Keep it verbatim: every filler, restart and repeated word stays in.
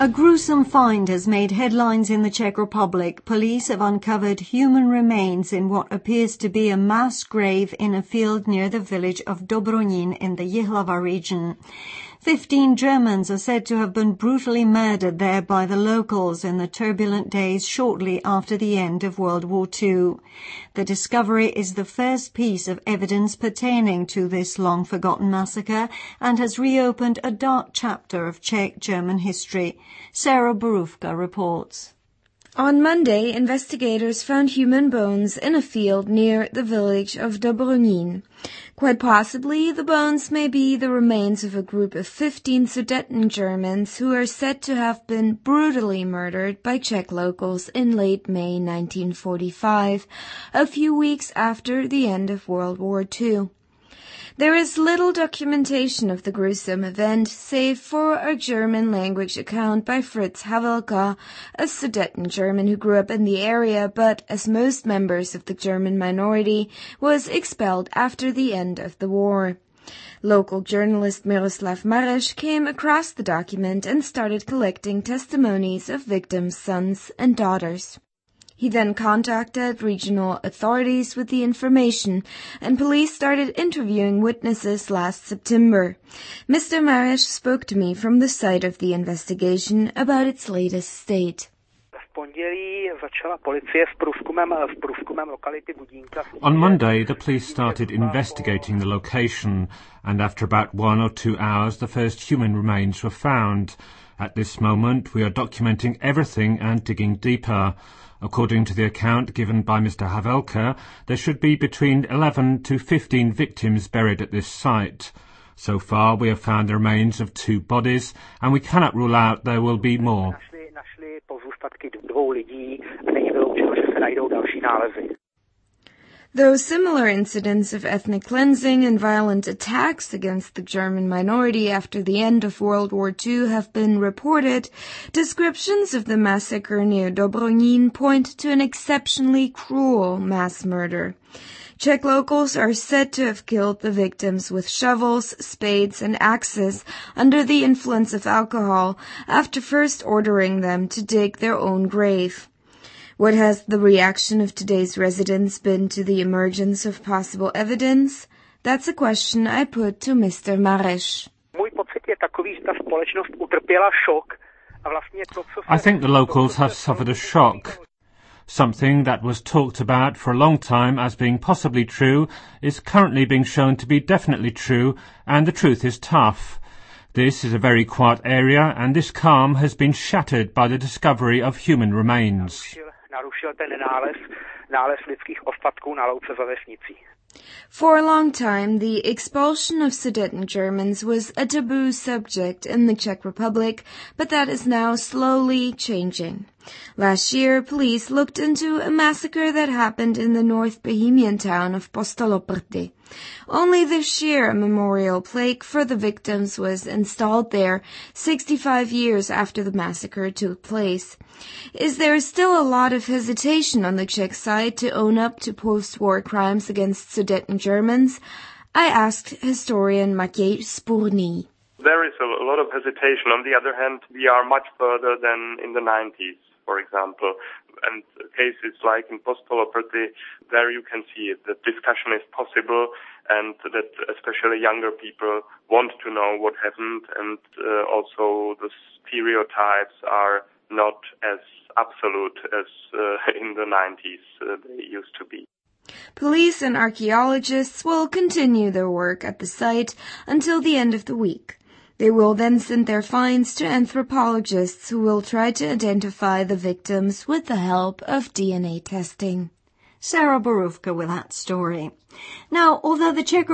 A gruesome find has made headlines in the Czech Republic. Police have uncovered human remains in what appears to be a mass grave in a field near the village of Dobronín in the Jihlava region. Fifteen Germans are said to have been brutally murdered there by the locals in the turbulent days shortly after the end of World War Two. The discovery is the first piece of evidence pertaining to this long-forgotten massacre and has reopened a dark chapter of Czech-German history. Sarah Borówka reports. On Monday, investigators found human bones in a field near the village of Dobronín. Quite possibly, the bones may be the remains of a group of fifteen Sudeten Germans who are said to have been brutally murdered by Czech locals in late May nineteen forty-five, a few weeks after the end of World War Two. There is little documentation of the gruesome event, save for a German-language account by Fritz Havelka, a Sudeten German who grew up in the area, but, as most members of the German minority, was expelled after the end of the war. Local journalist Miroslav Mareš came across the document and started collecting testimonies of victims' sons and daughters. He then contacted regional authorities with the information, and police started interviewing witnesses last September. Mister Mareš spoke to me from the site of the investigation about its latest state. On Monday, the police started investigating the location, and after about one or two hours, the first human remains were found. At this moment, we are documenting everything and digging deeper. According to the account given by Mister Havelka, there should be between eleven to fifteen victims buried at this site. So far, we have found the remains of two bodies, and we cannot rule out there will be more. Though similar incidents of ethnic cleansing and violent attacks against the German minority after the end of World War Two have been reported, descriptions of the massacre near Dobronín point to an exceptionally cruel mass murder. Czech locals are said to have killed the victims with shovels, spades, and axes under the influence of alcohol after first ordering them to dig their own grave. What has the reaction of today's residents been to the emergence of possible evidence? That's a question I put to Mister Mareš. I think the locals have suffered a shock. Something that was talked about for a long time as being possibly true is currently being shown to be definitely true, and the truth is tough. This is a very quiet area, and this calm has been shattered by the discovery of human remains. For a long time, the expulsion of Sudeten Germans was a taboo subject in the Czech Republic, but that is now slowly changing. Last year, police looked into a massacre that happened in the North Bohemian town of Postoloprty. Only this year, a memorial plaque for the victims was installed there, sixty-five years after the massacre took place. Is there still a lot of hesitation on the Czech side to own up to post-war crimes against Sudeten Germans? I asked historian Matěj Spurný. There is a lot of hesitation. On the other hand, we are much further than in the nineties, for example. And cases like in Postoloprty, there you can see it, that discussion is possible and that especially younger people want to know what happened, and uh, also the stereotypes are not as absolute as uh, in the nineties uh, they used to be. Police and archaeologists will continue their work at the site until the end of the week. They will then send their finds to anthropologists who will try to identify the victims with the help of D N A testing. Sarah Borówka with that story. Now, although the Czech